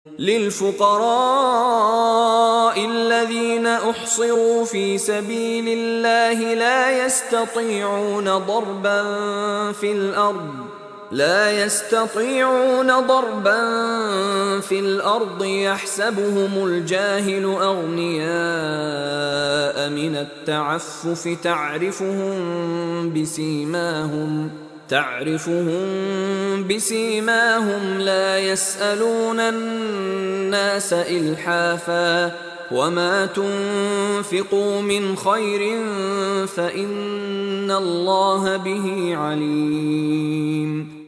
للفقراء الذين أحصروا في سبيل الله لا يستطيعون ضربا في الأرض يحسبهم الجاهل أغنياء من التعفف تعرفهم بسيماهم لا يسألون الناس إلحافا وما تنفقوا من خير فإن الله به عليم